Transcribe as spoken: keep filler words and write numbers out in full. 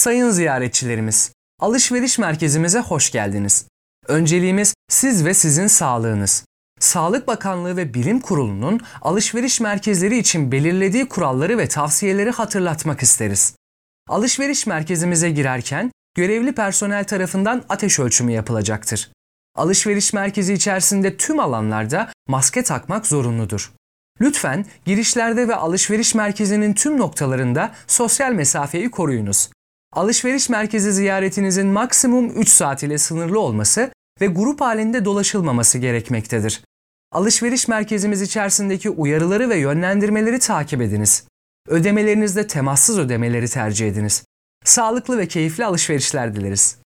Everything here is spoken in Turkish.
Sayın ziyaretçilerimiz, alışveriş merkezimize hoş geldiniz. Önceliğimiz siz ve sizin sağlığınız. Sağlık Bakanlığı ve Bilim Kurulu'nun alışveriş merkezleri için belirlediği kuralları ve tavsiyeleri hatırlatmak isteriz. Alışveriş merkezimize girerken görevli personel tarafından ateş ölçümü yapılacaktır. Alışveriş merkezi içerisinde tüm alanlarda maske takmak zorunludur. Lütfen girişlerde ve alışveriş merkezinin tüm noktalarında sosyal mesafeyi koruyunuz. Alışveriş merkezi ziyaretinizin maksimum üç saat ile sınırlı olması ve grup halinde dolaşılmaması gerekmektedir. Alışveriş merkezimiz içerisindeki uyarıları ve yönlendirmeleri takip ediniz. Ödemelerinizde temassız ödemeleri tercih ediniz. Sağlıklı ve keyifli alışverişler dileriz.